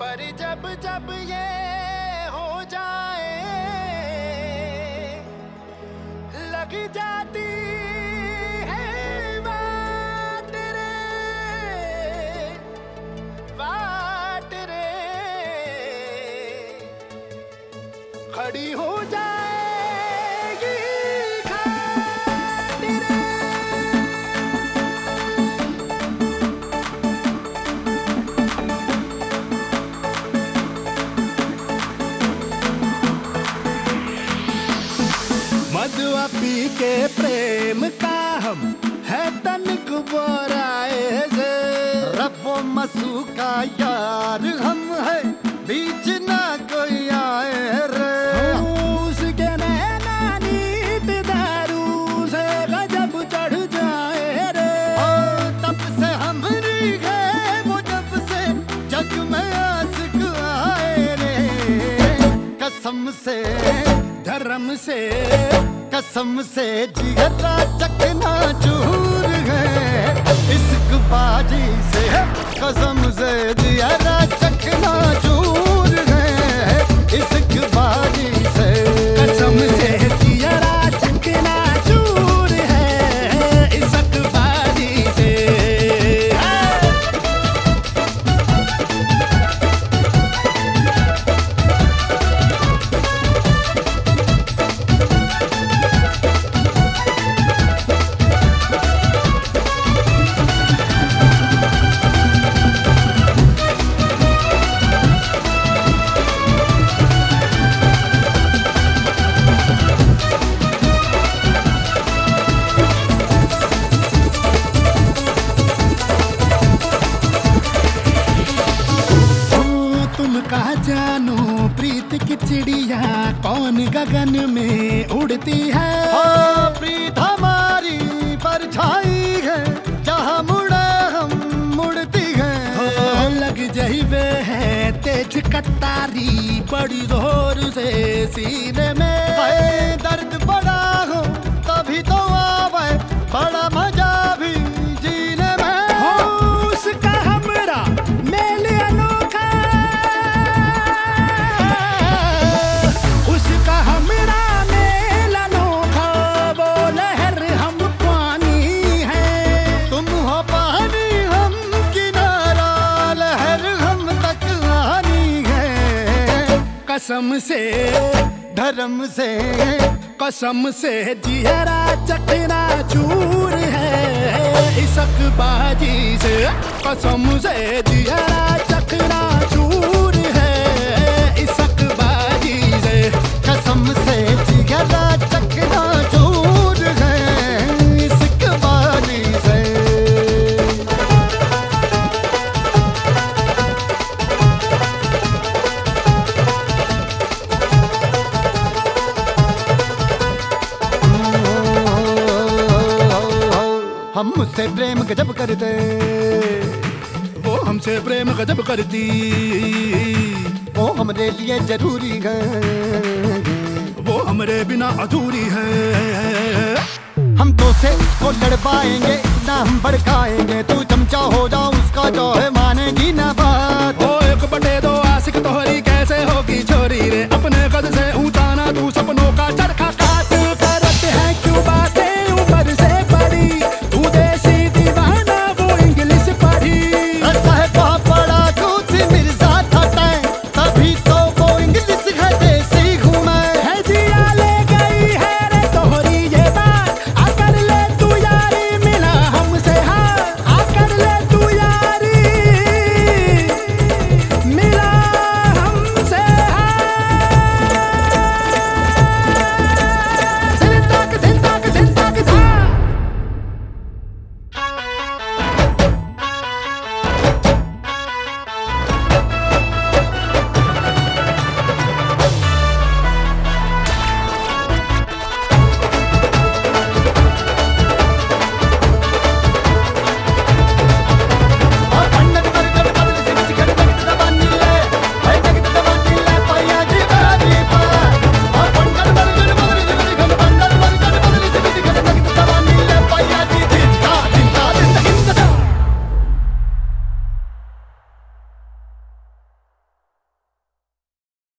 पर जब जब ये हो जाए लग जाती है वाट रे खड़ी हो जाएगी खाट रे। मधुआ पी के प्रेम का हम है तनिक बोराए से रबो मसू का यार हम है बीच ना कोई आए रे। उसके नैना नीत दारू से गजब चढ़ जाए रे। तब से हमरी है वो जब से जग में आशिक आए रे। कसम से धर्म से कसम से जिगरा चकना चूर है इश्क बाजी से। कसम से जिगरा चकना चूर है इश्क बाजी से। कसम से जिगरा चकना चूर है इश्क बाजी से। कहा जानो प्रीत की चिड़िया कौन गगन में उड़ती है। प्रीत हमारी परछाई है जहाँ मुड़े हम मुड़ती है। लग जाइबे है तेज कतारी बड़ी जोर से सीने में। दर्द बड़ा हो तभी तो आवे बड़ा मजा भी जीने में। उसका हमरा मेल अनोखा कसम से धर्म से कसम से जियरा चकना चूर है इश्क बाजी से। कसम से जियरा चकना चूर है इश्क बाजी से। कसम से जियरा चकना चूर है इश्क बाजी से। हम मुझसे प्रेम गजब करते वो हमसे प्रेम गजब करती। वो हमरे लिए जरूरी है वो हमरे बिना अधूरी है। हम तो से उसको लड़वाएंगे ना हम भड़काएंगे। तू चमचा